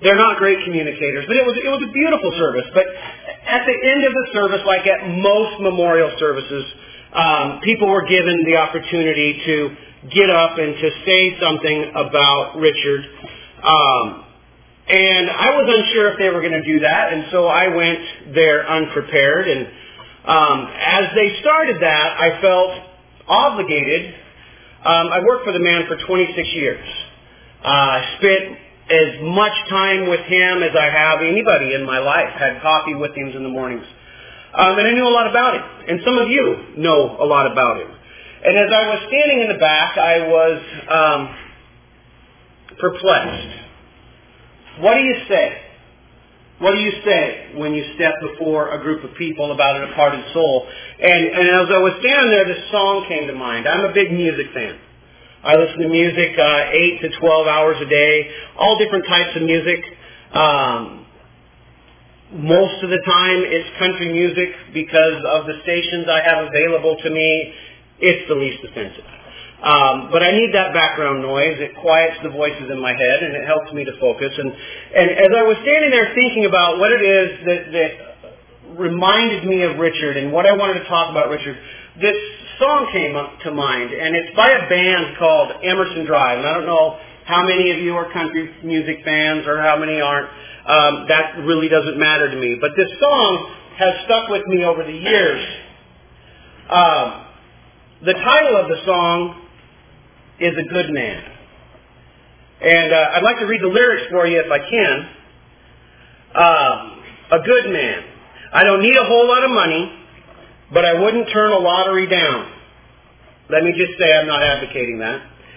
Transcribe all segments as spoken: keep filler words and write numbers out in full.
They're not great communicators, but it was it was a beautiful service. But at the end of the service, like at most memorial services, um, people were given the opportunity to get up and to say something about Richard. Um, and I was unsure if they were going to do that, and so I went there unprepared. And um, as they started that, I felt obligated. Um, I worked for the man for twenty-six years. Uh, I spent as much time with him as I have anybody in my life. Had coffee with him in the mornings. Um, and I knew a lot about him. And some of you know a lot about him. And as I was standing in the back, I was um, perplexed. What do you say? What do you say when you step before a group of people about a departed soul? And, and as I was standing there, this song came to mind. I'm a big music fan. I listen to music uh, eight to twelve hours a day, all different types of music. Um, most of the time it's country music because of the stations I have available to me. It's the least offensive. Um, but I need that background noise. It quiets the voices in my head and it helps me to focus. And, and as I was standing there thinking about what it is that, that reminded me of Richard and what I wanted to talk about Richard, this song came up to mind, and it's by a band called Emerson Drive. And I don't know how many of you are country music fans or how many aren't. Um, that really doesn't matter to me. But this song has stuck with me over the years. Um, the title of the song is A Good Man. And uh, I'd like to read the lyrics for you if I can. Um, a good man. I don't need a whole lot of money, but I wouldn't turn a lottery down. Let me just say I'm not advocating that.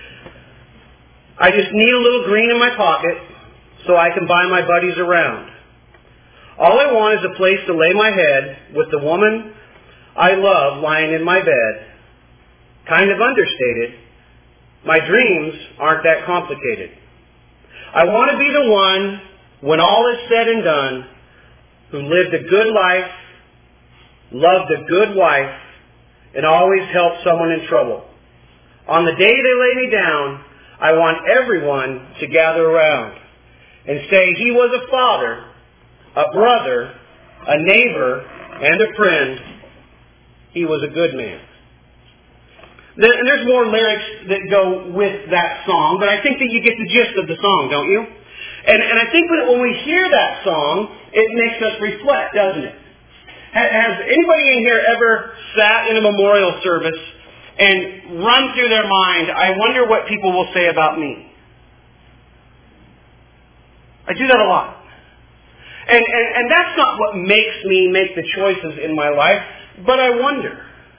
I just need a little green in my pocket so I can buy my buddies around. All I want is a place to lay my head with the woman I love lying in my bed. Kind of understated. My dreams aren't that complicated. I want to be the one, when all is said and done, who lived a good life, loved a good wife, and always helped someone in trouble. On the day they lay me down, I want everyone to gather around and say he was a father, a brother, a neighbor, and a friend. He was a good man. And there's more lyrics that go with that song, but I think that you get the gist of the song, don't you? And, and I think that when we hear that song, it makes us reflect, doesn't it? Has anybody in here ever sat in a memorial service and run through their mind, I wonder what people will say about me? I do that a lot. And, and, and that's not what makes me make the choices in my life, but I wonder.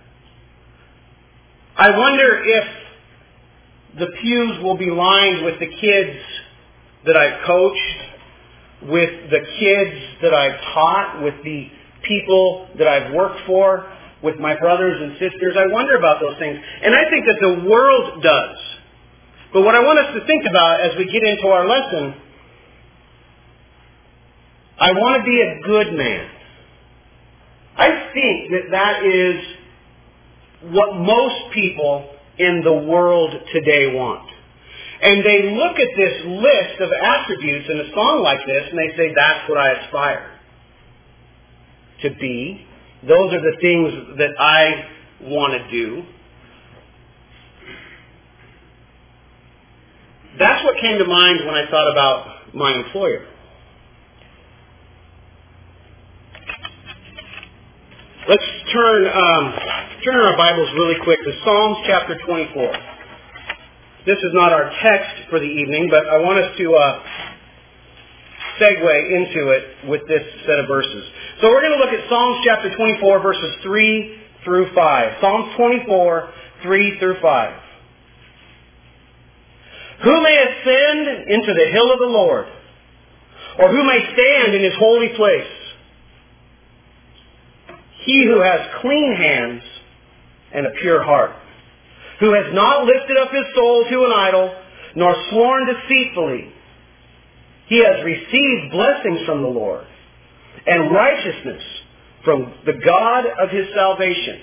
I wonder if the pews will be lined with the kids that I've coached, with the kids that I've taught, with the people that I've worked for, with my brothers and sisters. I wonder about those things. And I think that the world does. But what I want us to think about as we get into our lesson, I want to be a good man. I think that that is what most people in the world today want. And they look at this list of attributes in a song like this and they say, that's what I aspire to be. Those are the things that I want to do. That's what came to mind when I thought about my employer. Let's turn um, turn our Bibles really quick to Psalms chapter twenty-four. This is not our text for the evening, but I want us to uh, segue into it with this set of verses. So we're going to look at Psalms chapter twenty-four, verses three through five. Psalms twenty-four, three through five. Who may ascend into the hill of the Lord? Or who may stand in His holy place? He who has clean hands and a pure heart, who has not lifted up his soul to an idol, nor sworn deceitfully. He has received blessings from the Lord, and righteousness from the God of his salvation.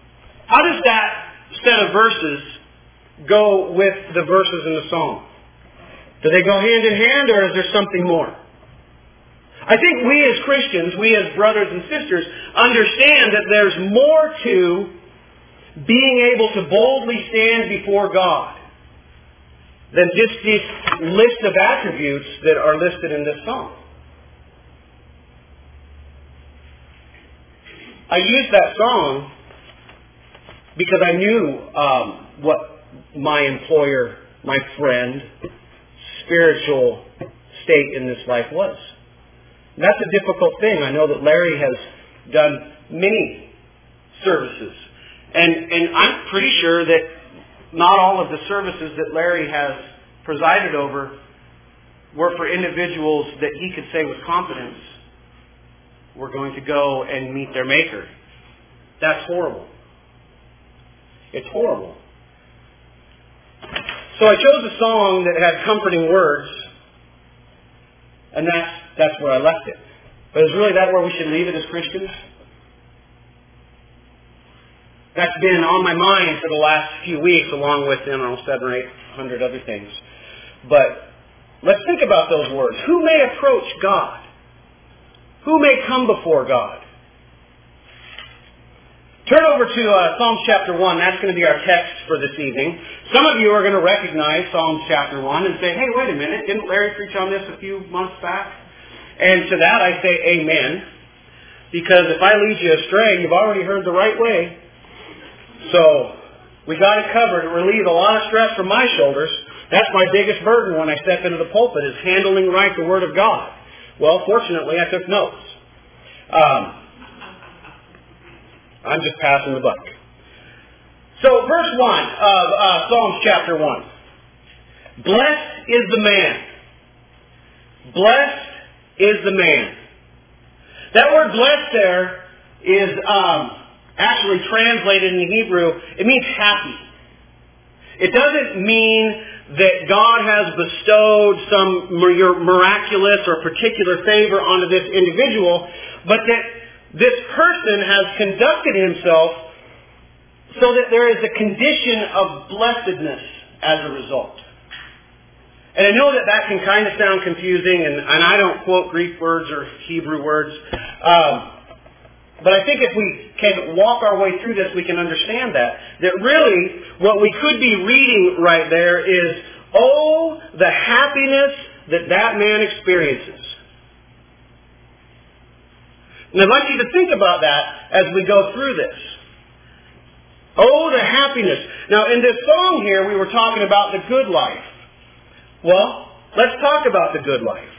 How does that set of verses go with the verses in the Psalm? Do they go hand in hand, or is there something more? I think we as Christians, we as brothers and sisters, understand that there's more to being able to boldly stand before God than just this list of attributes that are listed in this song. I used that song because I knew um, what my employer, my friend, spiritual state in this life was. And that's a difficult thing. I know that Larry has done many services. And, and I'm pretty sure that not all of the services that Larry has presided over were for individuals that he could say with confidence were going to go and meet their Maker. That's horrible. It's horrible. So I chose a song that had comforting words, and that's, that's where I left it. But is really that where we should leave it as Christians? That's been on my mind for the last few weeks, along with, you know, seven or eight hundred other things. But let's think about those words. Who may approach God? Who may come before God? Turn over to uh, Psalms chapter one. That's going to be our text for this evening. Some of you are going to recognize Psalms chapter one and say, hey, wait a minute, didn't Larry preach on this a few months back? And to that I say amen, because if I lead you astray, you've already heard the right way. So we got it covered. It relieved a lot of stress from my shoulders. That's my biggest burden when I step into the pulpit, is handling right the Word of God. Well, fortunately, I took notes. Um, I'm just passing the buck. So, verse one of uh, Psalms chapter one. Blessed is the man. Blessed is the man. That word blessed there is um, actually translated in Hebrew. It means happy. It doesn't mean that God has bestowed some miraculous or particular favor onto this individual, but that this person has conducted himself so that there is a condition of blessedness as a result. And I know that that can kind of sound confusing, and, and I don't quote Greek words or Hebrew words, um, but I think if we can walk our way through this, we can understand that. That really, what we could be reading right there is, oh, the happiness that that man experiences. And I'd like you to think about that as we go through this. Oh, the happiness. Now, in this song here, we were talking about the good life. Well, let's talk about the good life.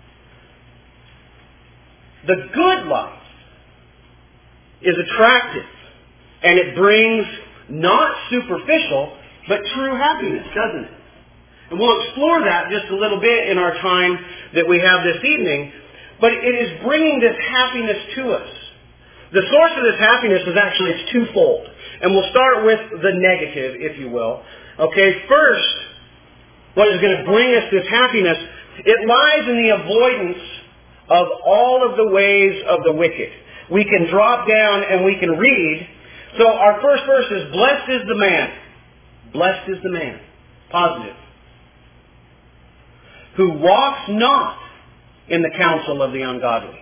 The good life is attractive, and it brings not superficial, but true happiness, doesn't it? And we'll explore that just a little bit in our time that we have this evening. But it is bringing this happiness to us. The source of this happiness is actually, it's twofold. And we'll start with the negative, if you will. Okay, first, what is going to bring us this happiness, it lies in the avoidance of all of the ways of the wicked. We can drop down and we can read. So our first verse is, blessed is the man. Blessed is the man. Positive. Who walks not in the counsel of the ungodly.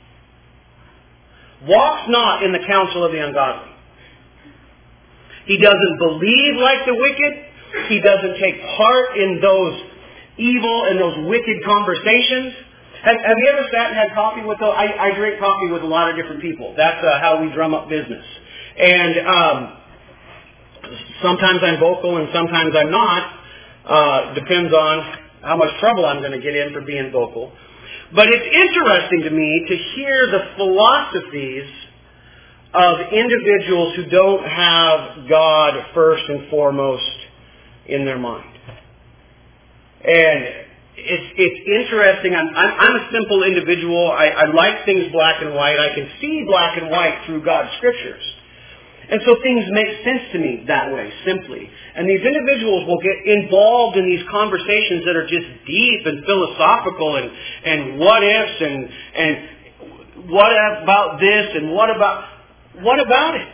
Walks not in the counsel of the ungodly. He doesn't believe like the wicked. He doesn't take part in those evil and those wicked conversations. Have, have you ever sat and had coffee with those? I, I drink coffee with a lot of different people. That's uh, how we drum up business. And um, sometimes I'm vocal and sometimes I'm not. Uh, depends on how much trouble I'm going to get in for being vocal. But it's interesting to me to hear the philosophies of individuals who don't have God first and foremost in their mind. And it's it's interesting. I'm, I'm, I'm a simple individual. I, I like things black and white. I can see black and white through God's Scriptures. And so things make sense to me that way, simply. And these individuals will get involved in these conversations that are just deep and philosophical and, and what ifs and, and what about this and what about, what about it?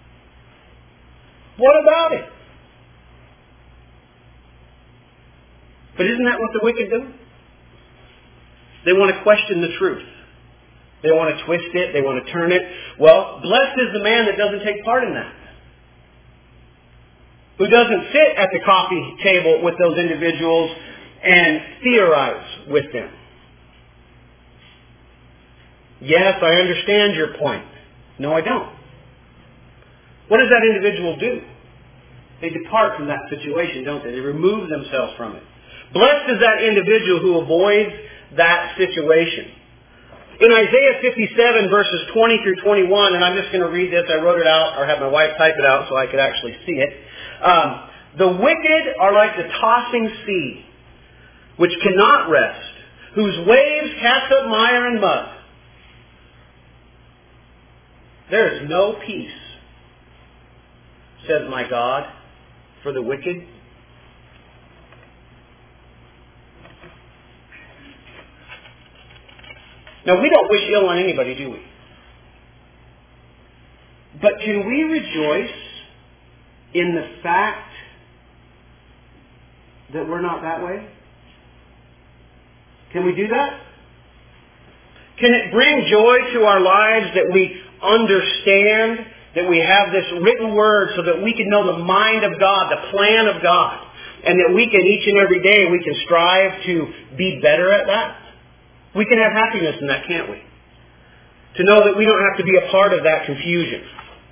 What about it? But isn't that what the wicked do? They want to question the truth. They want to twist it. They want to turn it. Well, blessed is the man that doesn't take part in that. Who doesn't sit at the coffee table with those individuals and theorize with them. Yes, I understand your point. No, I don't. What does that individual do? They depart from that situation, don't they? They remove themselves from it. Blessed is that individual who avoids that situation. In Isaiah fifty-seven, verses twenty through twenty-one, and I'm just going to read this. I wrote it out, or had my wife type it out so I could actually see it. Um, the wicked are like the tossing sea, which cannot rest, whose waves cast up mire and mud. There is no peace, says my God, for the wicked. Now, we don't wish ill on anybody, do we? But can we rejoice in the fact that we're not that way? Can we do that? Can it bring joy to our lives that we understand that we have this written word so that we can know the mind of God, the plan of God, and that we can each and every day we can strive to be better at that? We can have happiness in that, can't we? To know that we don't have to be a part of that confusion.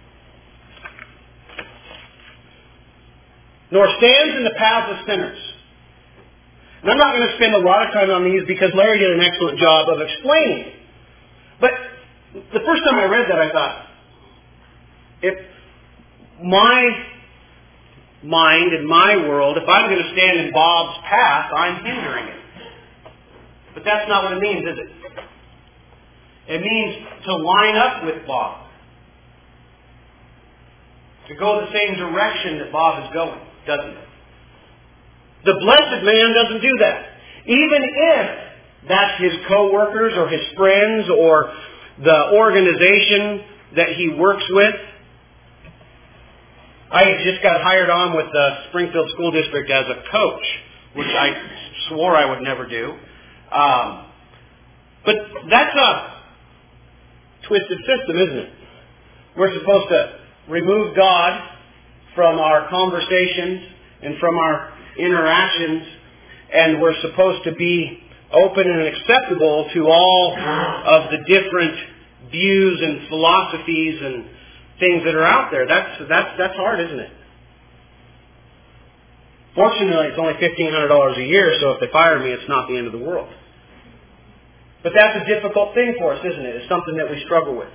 Nor stands in the path of sinners. And I'm not going to spend a lot of time on these because Larry did an excellent job of explaining it. But the first time I read that, I thought, if my mind and my world, if I'm going to stand in Bob's path, I'm hindering it. But that's not what it means, is it? It means to line up with Bob. To go the same direction that Bob is going, doesn't it? The blessed man doesn't do that. Even if that's his co-workers or his friends or the organization that he works with. I just got hired on with the Springfield School District as a coach, which I swore I would never do. Um, but that's a twisted system, isn't it? We're supposed to remove God from our conversations and from our interactions, and we're supposed to be open and acceptable to all of the different views and philosophies and things that are out there. That's that's that's hard, isn't it? Fortunately, it's only fifteen hundred dollars a year, so if they fire me, it's not the end of the world. But that's a difficult thing for us, isn't it? It's something that we struggle with.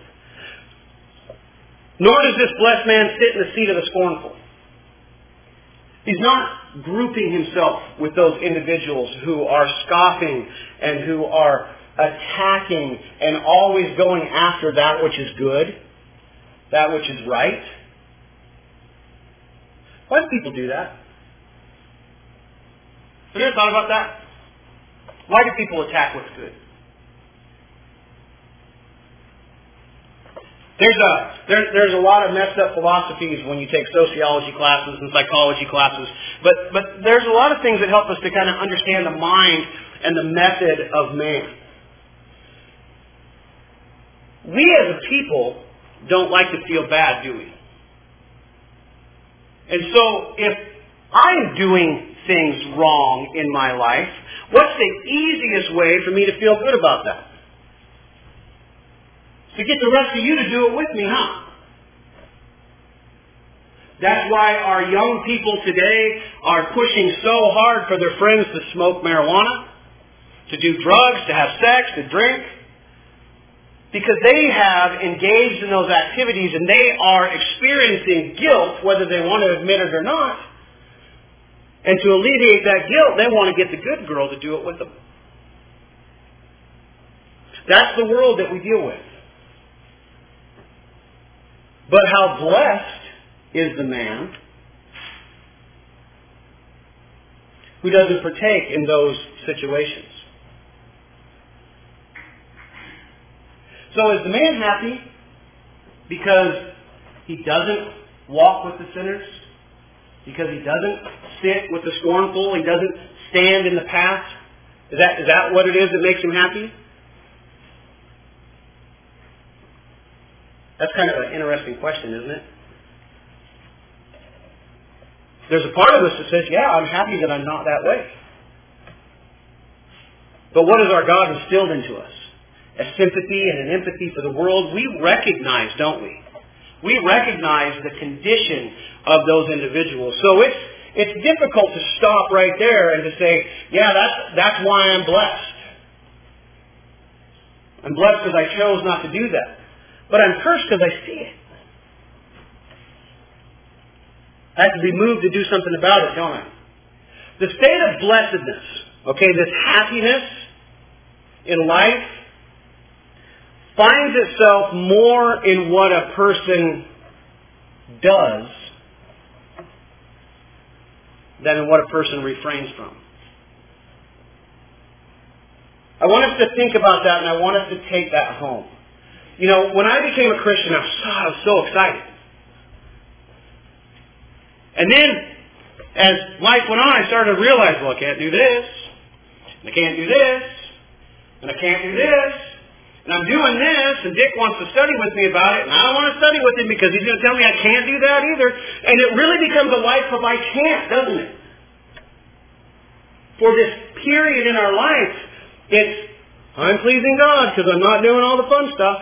Nor does this blessed man sit in the seat of the scornful. He's not grouping himself with those individuals who are scoffing and who are attacking and always going after that which is good, that which is right. Why do people do that? Have you ever thought about that? Why do people attack what's good? There's a there, there's a lot of messed up philosophies when you take sociology classes and psychology classes, but but there's a lot of things that help us to kind of understand the mind and the method of man. We as a people don't like to feel bad, do we? And so if I'm doing things wrong in my life, what's the easiest way for me to feel good about that? To get the rest of you to do it with me, huh? That's why our young people today are pushing so hard for their friends to smoke marijuana, to do drugs, to have sex, to drink. Because they have engaged in those activities and they are experiencing guilt, whether they want to admit it or not. And to alleviate that guilt, they want to get the good girl to do it with them. That's the world that we deal with. But how blessed is the man who doesn't partake in those situations. So is the man happy because he doesn't walk with the sinners? Because he doesn't sit with the scornful? He doesn't stand in the path? Is that, is that what it is that makes him happy? That's kind of an interesting question, isn't it? There's a part of us that says, yeah, I'm happy that I'm not that way. But what has our God instilled into us? A sympathy and an empathy for the world. We recognize, don't we? We recognize the condition of those individuals. So it's it's difficult to stop right there and to say, yeah, that's that's why I'm blessed. I'm blessed because I chose not to do that. But I'm cursed because I see it. I have to be moved to do something about it, don't I? The state of blessedness, okay, this happiness in life, finds itself more in what a person does than in what a person refrains from. I want us to think about that, and I want us to take that home. You know, when I became a Christian, I was so, I was so excited. And then, as life went on, I started to realize, well, I can't do this, and I can't do this, and I can't do this, and I'm doing this, and Dick wants to study with me about it, and I don't want to study with him because he's going to tell me I can't do that either. And it really becomes a life of I can't, doesn't it? For this period in our life, it's, I'm pleasing God because I'm not doing all the fun stuff.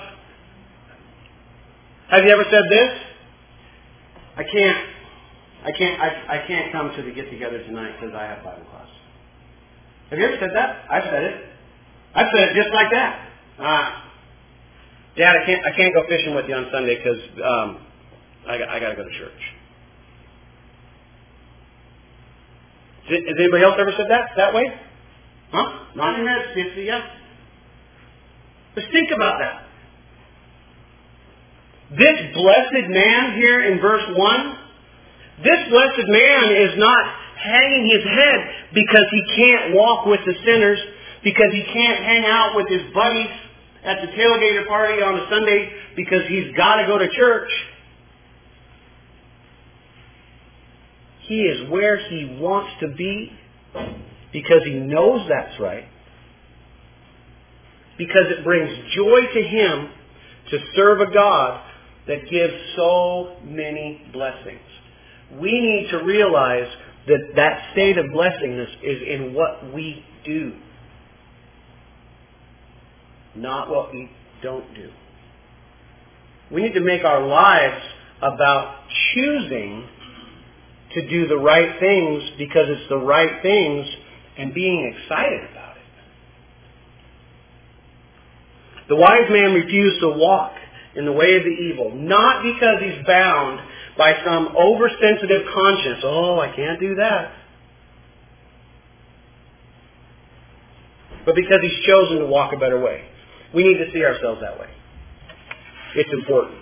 Have you ever said this? I can't, I can't, I, I can't come to the get-together tonight because I have Bible class. Have you ever said that? I've said it. I've said it just like that. Ah, Dad, I can't, I can't go fishing with you on Sunday because um, I, I got to go to church. Has anybody else ever said that that way? Huh? Not in that fifty, yeah. Just think about that. This blessed man here in verse one, this blessed man is not hanging his head because he can't walk with the sinners, because he can't hang out with his buddies at the tailgater party on a Sunday because he's got to go to church. He is where he wants to be because he knows that's right. Because it brings joy to him to serve a God that gives so many blessings. We need to realize that that state of blessingness is in what we do, not what we don't do. We need to make our lives about choosing to do the right things because it's the right things and being excited about it. The wise man refused to walk in the way of the evil, not because he's bound by some oversensitive conscience. Oh, I can't do that. But because he's chosen to walk a better way. We need to see ourselves that way. It's important.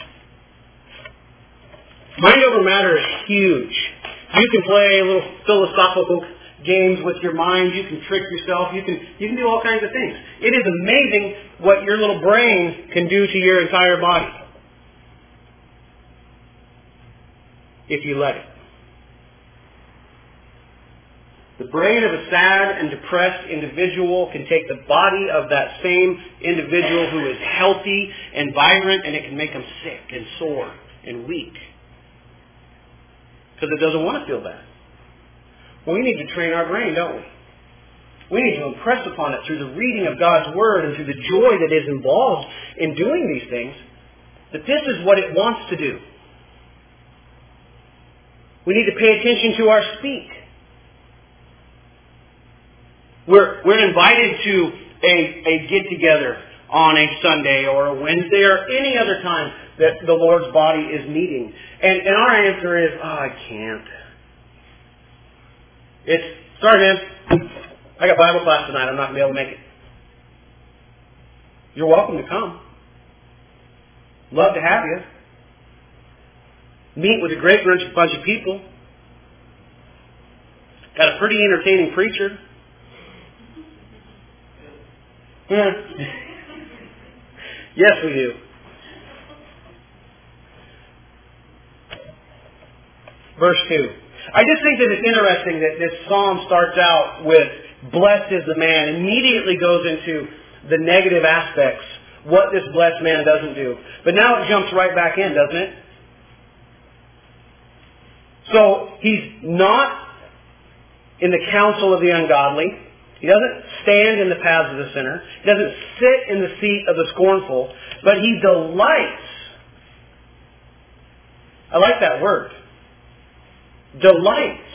Mind over matter is huge. You can play little philosophical games with your mind. You can trick yourself. You can you can do all kinds of things. It is amazing what your little brain can do to your entire body if you let it. The brain of a sad and depressed individual can take the body of that same individual who is healthy and vibrant, and it can make them sick and sore and weak. Because it doesn't want to feel bad. Well, we need to train our brain, don't we? We need to impress upon it through the reading of God's Word and through the joy that is involved in doing these things, that this is what it wants to do. We need to pay attention to our speak. We're, we're invited to a, a get-together on a Sunday or a Wednesday or any other time that the Lord's body is meeting. And, and our answer is, oh, I can't. It's, sorry man, I got Bible class tonight, I'm not going to be able to make it. You're welcome to come. Love to have you. Meet with a great bunch of people. Got a pretty entertaining preacher. Yeah. Yes, we do. Verse two. I just think that it's interesting that this psalm starts out with, blessed is the man, immediately goes into the negative aspects, what this blessed man doesn't do. But now it jumps right back in, doesn't it? So he's not in the counsel of the ungodly. He doesn't stand in the paths of the sinner. He doesn't sit in the seat of the scornful. But he delights. I like that word. Delights.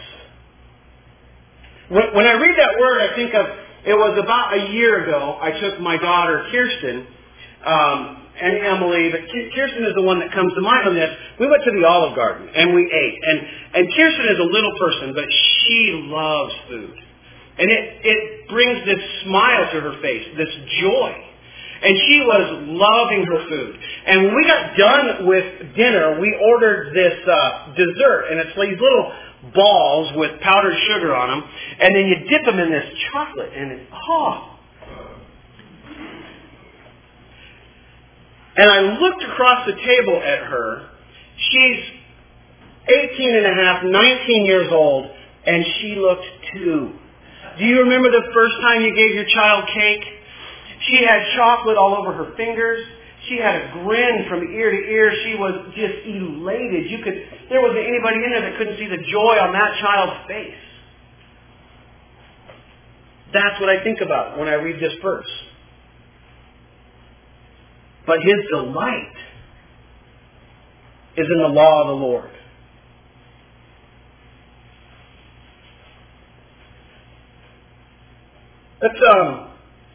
When, when I read that word, I think of, it was about a year ago, I took my daughter, Kirsten, um, and Emily, but Kirsten is the one that comes to mind on this. We went to the Olive Garden, and we ate. And, and Kirsten is a little person, but she loves food. And it, it brings this smile to her face, this joy. And she was loving her food. And when we got done with dinner, we ordered this uh, dessert. And it's these little balls with powdered sugar on them. And then you dip them in this chocolate. And it's, oh. And I looked across the table at her. She's eighteen and a half, nineteen years old. And she looked two. Do you remember the first time you gave your child cake? She had chocolate all over her fingers. She had a grin from ear to ear. She was just elated. You could, there wasn't anybody in there that couldn't see the joy on that child's face. That's what I think about when I read this verse. But his delight is in the law of the Lord. Let's, um,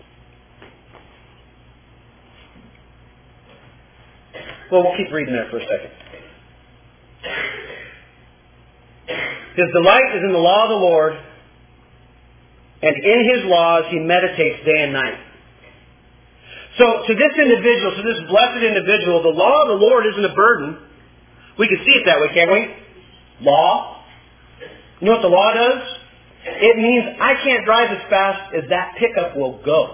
well, we'll keep reading there for a second. His delight is in the law of the Lord, and in his laws he meditates day and night. So to this individual, to this blessed individual, the law of the Lord isn't a burden. We can see it that way, can't we? Law. You know what the law does? It means I can't drive as fast as that pickup will go.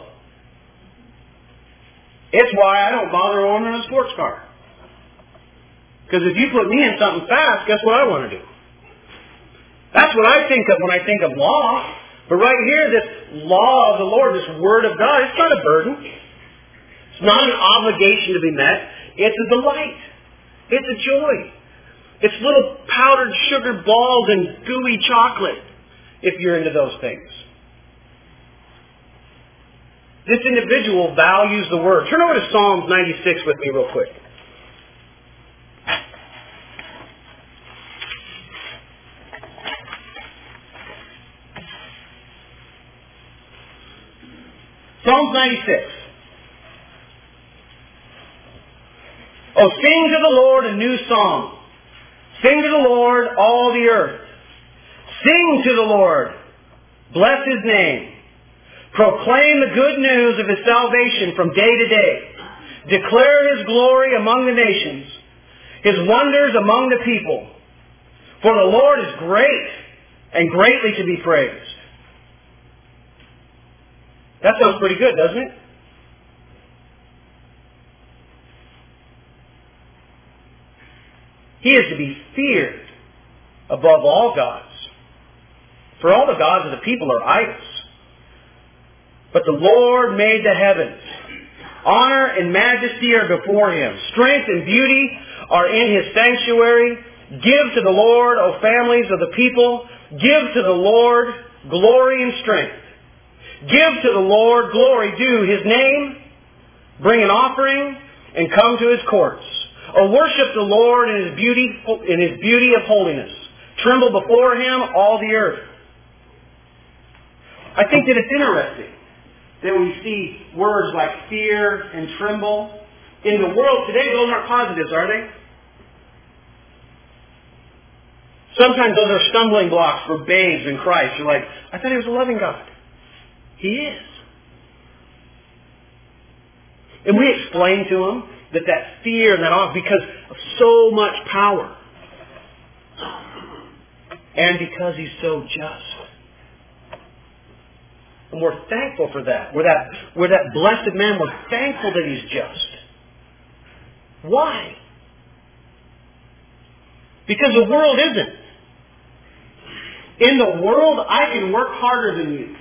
It's why I don't bother owning a sports car. Because if you put me in something fast, guess what I want to do? That's what I think of when I think of law. But right here, this law of the Lord, this Word of God, it's not a burden. It's not an obligation to be met. It's a delight. It's a joy. It's little powdered sugar balls and gooey chocolate, if you're into those things. This individual values the Word. Turn over to Psalms ninety-six with me real quick. Psalms ninety-six. Oh, sing to the Lord a new song. Sing to the Lord, all the earth. Sing to the Lord. Bless his name. Proclaim the good news of his salvation from day to day. Declare his glory among the nations, his wonders among the people. For the Lord is great and greatly to be praised. That sounds pretty good, doesn't it? He is to be feared above all gods. For all the gods of the people are idols. But the Lord made the heavens. Honor and majesty are before him. Strength and beauty are in his sanctuary. Give to the Lord, O families of the people. Give to the Lord glory and strength. Give to the Lord glory due his name. Bring an offering and come to his courts. O worship the Lord in his beauty, in his beauty of holiness. Tremble before him, all the earth. I think that it's interesting that we see words like fear and tremble. In the world today, those aren't positives, are they? Sometimes those are stumbling blocks for babes in Christ. You're like, I thought he was a loving God. He is. And we explain to him that that fear and that awe, because of so much power. And because he's so just. And we're thankful for that. We're that, we're that blessed man. We're thankful that he's just. Why? Because the world isn't. In the world, I can work harder than you.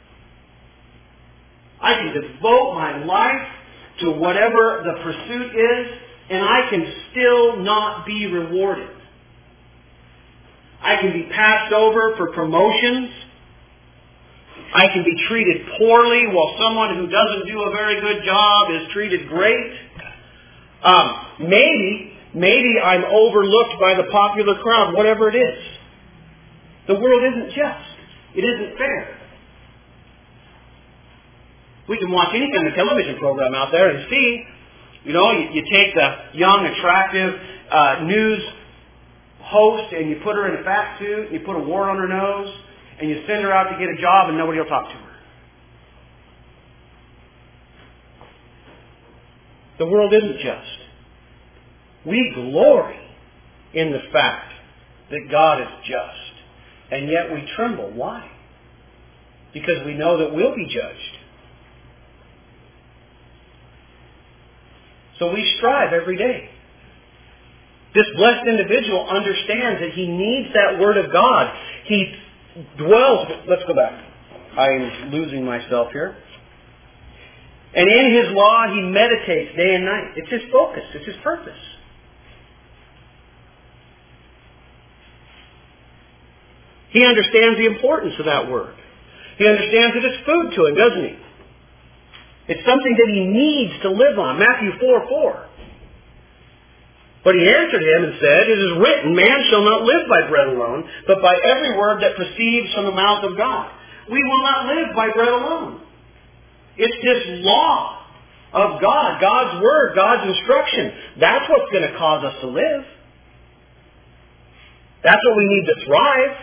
I can devote my life to whatever the pursuit is, and I can still not be rewarded. I can be passed over for promotions. I can be treated poorly while someone who doesn't do a very good job is treated great. Um, maybe, maybe I'm overlooked by the popular crowd, whatever it is. The world isn't just. It isn't fair. We can watch any kind of television program out there and see, you know, you, you take the young, attractive uh, news host and you put her in a fat suit and you put a wart on her nose and you send her out to get a job and nobody will talk to her. The world isn't just. We glory in the fact that God is just. And yet we tremble. Why? Because we know that we'll be judged. So we strive every day. This blessed individual understands that he needs that Word of God. He dwells... Let's go back. I'm losing myself here. And in His law he meditates day and night. It's his focus. It's his purpose. He understands the importance of that Word. He understands that it's food to him, doesn't he? It's something that he needs to live on. Matthew four four. But he answered him and said, "It is written, man shall not live by bread alone, but by every word that proceeds from the mouth of God." We will not live by bread alone. It's this law of God, God's Word, God's instruction. That's what's going to cause us to live. That's what we need to thrive.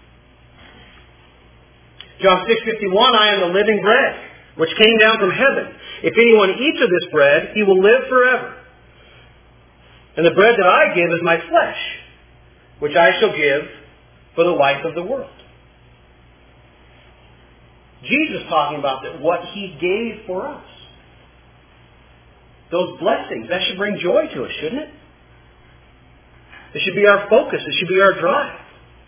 John six fifty-one, "I am the living bread, which came down from heaven. If anyone eats of this bread, he will live forever. And the bread that I give is my flesh, which I shall give for the life of the world." Jesus talking about that what He gave for us. Those blessings, that should bring joy to us, shouldn't it? It should be our focus. It should be our drive.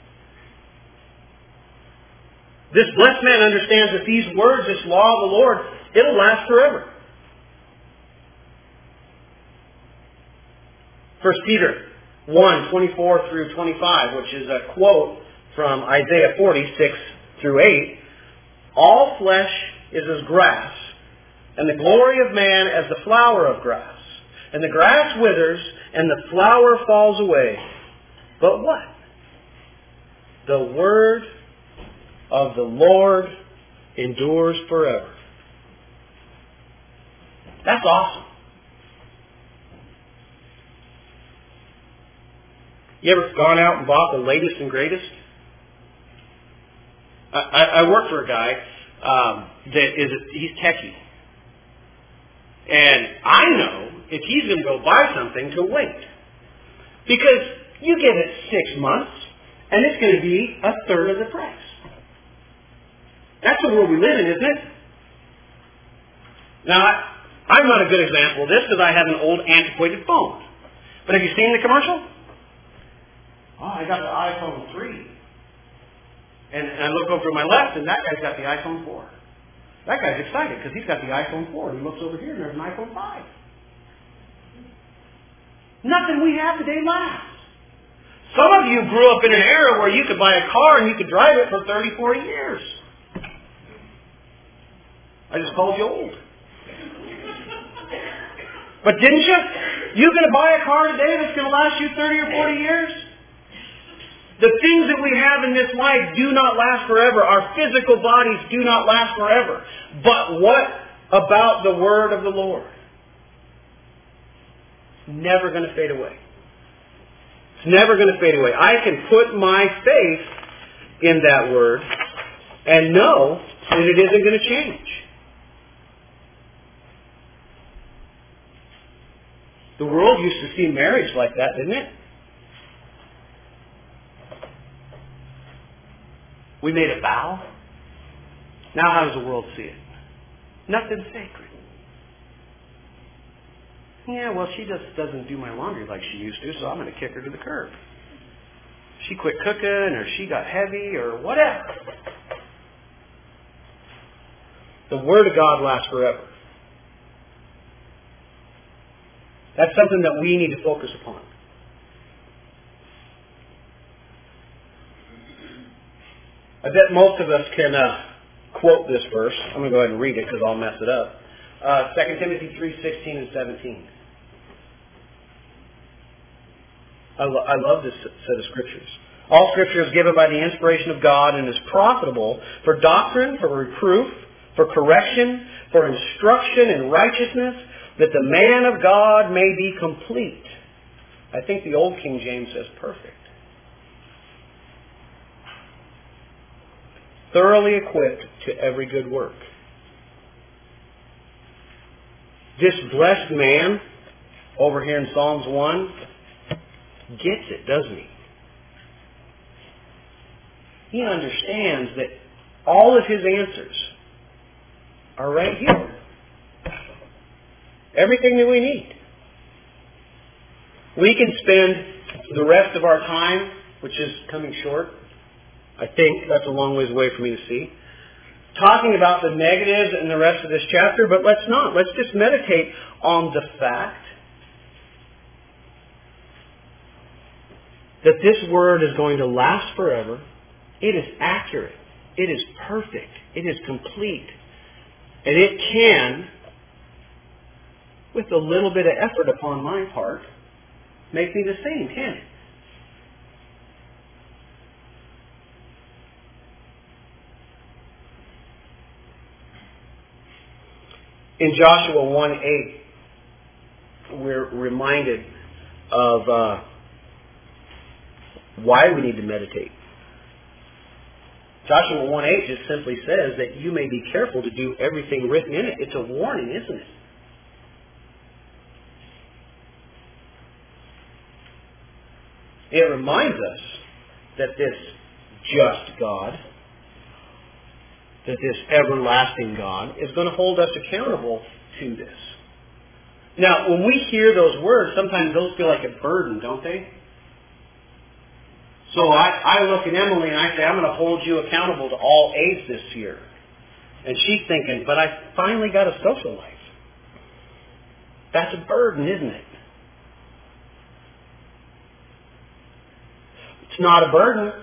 This blessed man understands that these words, this law of the Lord, it'll last forever. First Peter one, twenty-four through twenty-five, which is a quote from Isaiah forty, six through eight. "All flesh is as grass, and the glory of man as the flower of grass. And the grass withers, and the flower falls away. But what? The word of the Lord endures forever." That's awesome. You ever gone out and bought the latest and greatest? I, I, I work for a guy um, that is a, he's techie. And I know if he's going to go buy something to wait. Because you give it six months and it's going to be a third of the price. That's the world we live in, isn't it? Now, I, I'm not a good example of this because I have an old antiquated phone. But have you seen the commercial? Oh, I got the iPhone three. And, and I look over to my left and that guy's got the iPhone four. That guy's excited because he's got the iPhone four. And he looks over here and there's an iPhone five. Nothing we have today lasts. Some of you grew up in an era where you could buy a car and you could drive it for thirty, forty years. I just called you old. But didn't you? You going to buy a car today that's going to last you thirty or forty years? The things that we have in this life do not last forever. Our physical bodies do not last forever. But what about the word of the Lord? It's never going to fade away. It's never going to fade away. I can put my faith in that word and know that it isn't going to change. The world used to see marriage like that, didn't it? We made a vow. Now how does the world see it? Nothing sacred. Yeah, well, she just doesn't do my laundry like she used to, so I'm going to kick her to the curb. she quit cooking, or she got heavy, or whatever. The Word of God lasts forever. That's something that we need to focus upon. I bet most of us can uh, quote this verse. I'm going to go ahead and read it because I'll mess it up. Uh, Second Timothy three sixteen and seventeen. I, lo- I love this set of scriptures. All Scripture is given by the inspiration of God and is profitable for doctrine, for reproof, for correction, for instruction in righteousness, that the man of God may be complete. I think the Old King James says perfect. Thoroughly equipped to every good work. This blessed man over here in Psalms one gets it, doesn't he? He understands that all of his answers are right here. Everything that we need. We can spend the rest of our time, which is coming short, I think that's a long ways away for me to see, talking about the negatives in the rest of this chapter, but let's not. Let's just meditate on the fact that this Word is going to last forever. It is accurate. It is perfect. It is complete. And it can, with a little bit of effort upon my part, make me the same, can it? In Joshua one eight, we're reminded of uh, why we need to meditate. Joshua one eight just simply says that you may be careful to do everything written in it. It's a warning, isn't it? It reminds us that this just God, that this everlasting God, is going to hold us accountable to this. Now, when we hear those words, sometimes those feel like a burden, don't they? So I, I look at Emily and I say, I'm going to hold you accountable to all A's this year. And she's thinking, but I finally got a social life. That's a burden, isn't it? It's not a burden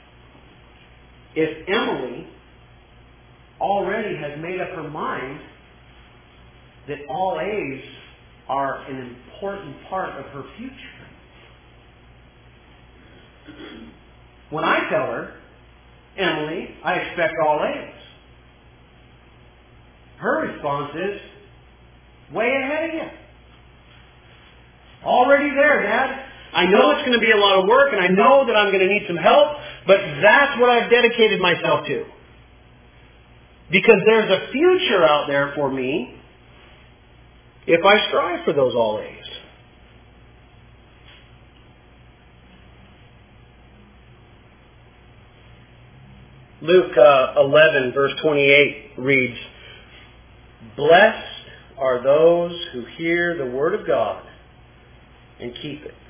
if Emily already has made up her mind that all A's are an important part of her future. When I tell her, Emily, I expect all A's, her response is, way ahead of you. Already there, Dad. I know it's going to be a lot of work, and I know that I'm going to need some help, but that's what I've dedicated myself to. Because there's a future out there for me if I strive for those all A's. Luke uh, eleven, verse twenty-eight reads, Blessed are those who hear the word of God and keep it.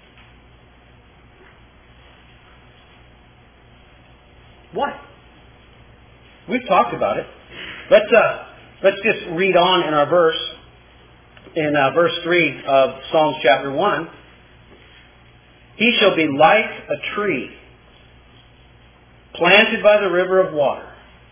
What? We've talked about it. Let's uh, let's just read on in our verse, in uh, verse three of Psalms chapter one. He shall be like a tree planted by the river of water.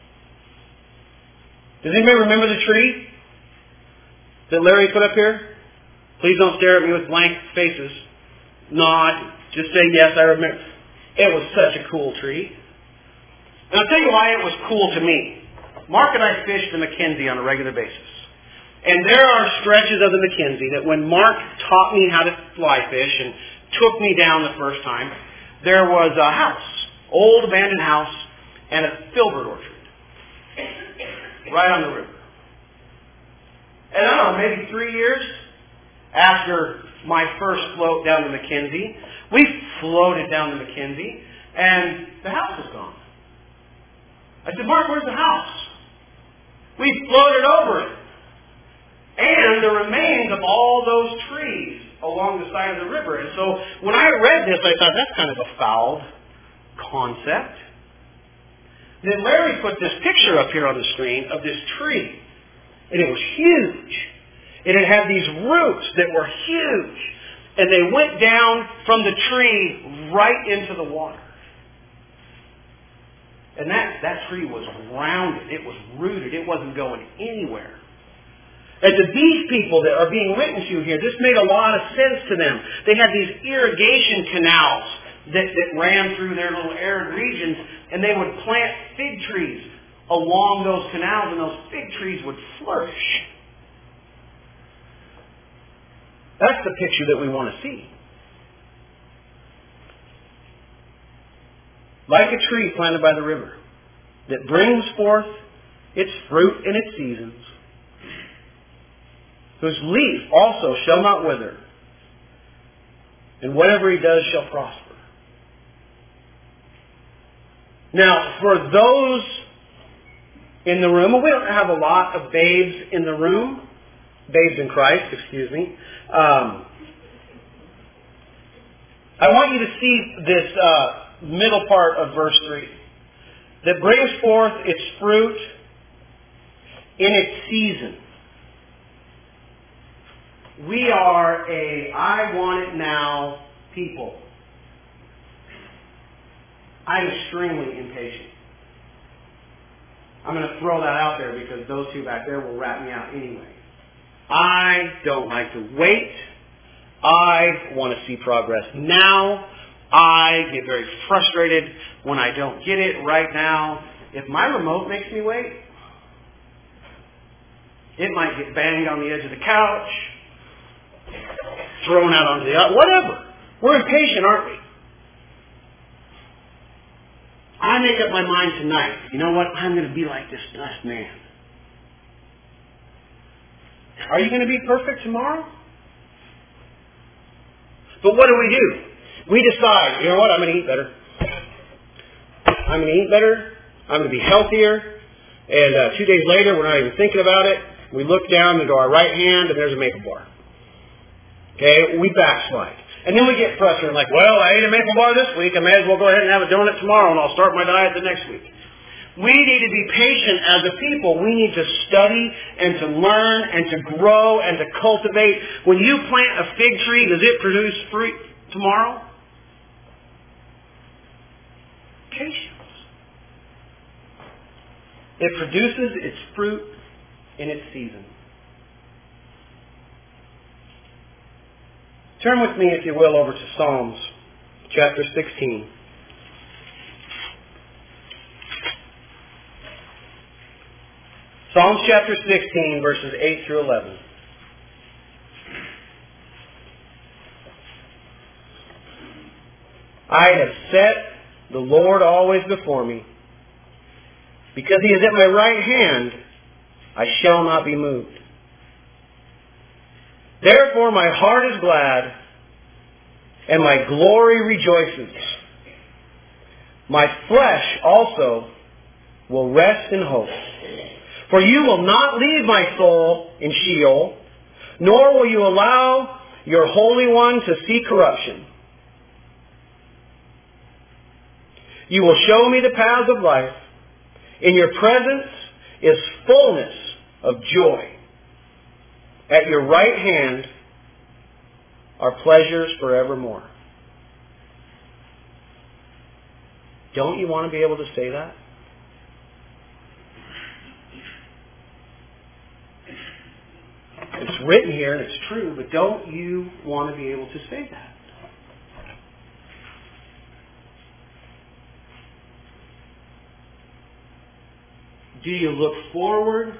Does anybody remember the tree that Larry put up here? Please don't stare at me with blank faces. Nod. Just say, yes, I remember. It was such a cool tree. And I'll tell you why it was cool to me. Mark and I fish the Mackenzie on a regular basis. And there are stretches of the Mackenzie that when Mark taught me how to fly fish and took me down the first time, there was a house, old abandoned house, and a filbert orchard right on the river. And I don't know, maybe three years after my first float down the Mackenzie, we floated down the Mackenzie, and the house was gone. I said, Mark, where's the house? We floated over it. And the remains of all those trees along the side of the river. And so when I read this, I thought, that's kind of a foul concept. Then Larry put this picture up here on the screen of this tree. And it was huge. And it had these roots that were huge. And they went down from the tree right into the water. And that, that tree was rounded. It was rooted. It wasn't going anywhere. And to these people that are being written to here, this made a lot of sense to them. They had these irrigation canals that, that ran through their little arid regions, and they would plant fig trees along those canals, and those fig trees would flourish. That's the picture that we want to see. Like a tree planted by the river, that brings forth its fruit in its seasons, whose leaf also shall not wither, and whatever he does shall prosper. Now, for those in the room, well, we don't have a lot of babes in the room, babes in Christ, excuse me. Um, I want you to see this uh, middle part of verse three. That brings forth its fruit in its season. We are a I want it now people. I'm extremely impatient. I'm going to throw that out there because those two back there will rat me out anyway. I don't like to wait. I want to see progress now. I get very frustrated when I don't get it right now. If my remote makes me wait, it might get banged on the edge of the couch, thrown out onto the other, whatever. We're impatient, aren't we? I make up my mind tonight, you know what? I'm going to be like this blessed man. Are you going to be perfect tomorrow? But what do we do? We decide, you know what, I'm going to eat better. I'm going to eat better. I'm going to be healthier. And uh, two days later, we're not even thinking about it. We look down into our right hand, and there's a maple bar. Okay, we backslide. And then we get frustrated, like, well, I ate a maple bar this week. I may as well go ahead and have a donut tomorrow, and I'll start my diet the next week. We need to be patient as a people. We need to study and to learn and to grow and to cultivate. When you plant a fig tree, does it produce fruit tomorrow? Patience. It produces its fruit in its season. Turn with me, if you will, over to Psalms chapter sixteen. Psalms chapter sixteen, verses eight through eleven. I have set the Lord always before me. Because he is at my right hand, I shall not be moved. Therefore my heart is glad, and my glory rejoices. My flesh also will rest in hope. For you will not leave my soul in Sheol, nor will you allow your Holy One to see corruption. You will show me the paths of life. In your presence is fullness of joy. At your right hand are pleasures forevermore. Don't you want to be able to say that? It's written here and it's true, but don't you want to be able to say that? Do you look forward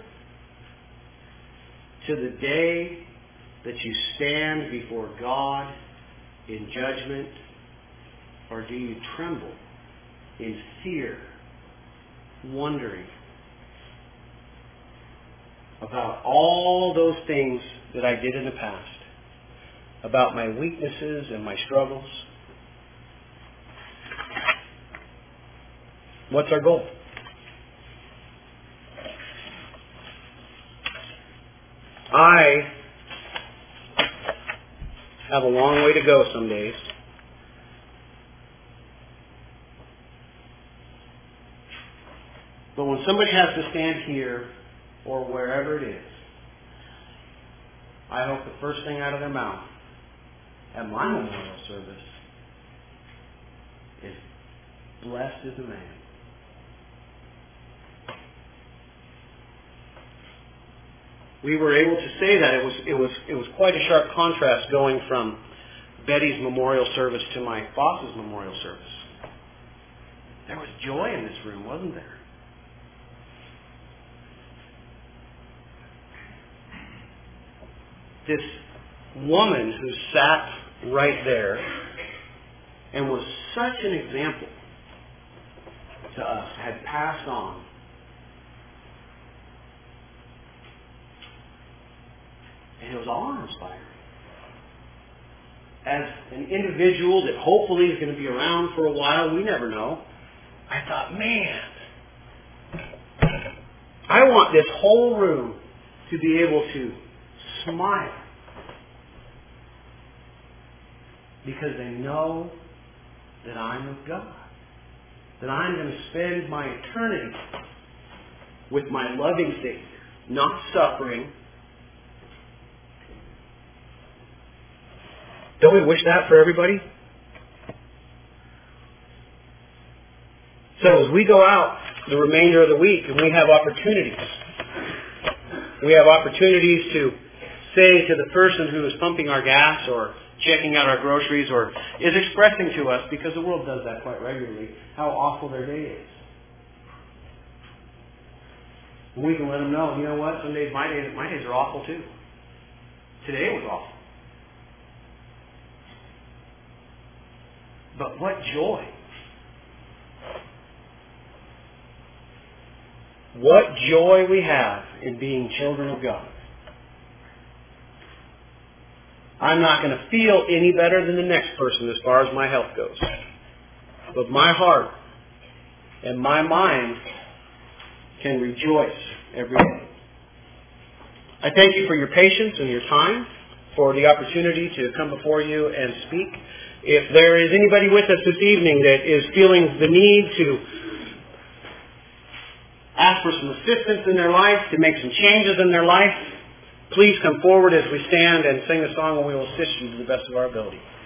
to the day that you stand before God in judgment, or do you tremble in fear, wondering about all those things that I did in the past, about my weaknesses and my struggles? What's our goal? I have a long way to go some days. But when somebody has to stand here or wherever it is, I hope the first thing out of their mouth at my memorial service is, blessed is the man. We were able to say that. It was it was it was quite a sharp contrast going from Betty's memorial service to my boss's memorial service. There was joy in this room, wasn't there? This woman who sat right there and was such an example to us had passed on. And it was awe-inspiring. As an individual that hopefully is going to be around for a while, we never know, I thought, man, I want this whole room to be able to smile because they know that I'm with God, that I'm going to spend my eternity with my loving Savior, not suffering. Don't we wish that for everybody? So as we go out the remainder of the week and we have opportunities, we have opportunities to say to the person who is pumping our gas or checking out our groceries or is expressing to us, because the world does that quite regularly, how awful their day is. And we can let them know, you know what, some days my days, my days are awful too. Today was awful. But what joy. What joy we have in being children of God. I'm not going to feel any better than the next person as far as my health goes. But my heart and my mind can rejoice every day. I thank you for your patience and your time, for the opportunity to come before you and speak. If there is anybody with us this evening that is feeling the need to ask for some assistance in their life, to make some changes in their life, please come forward as we stand and sing a song, and we will assist you to the best of our ability.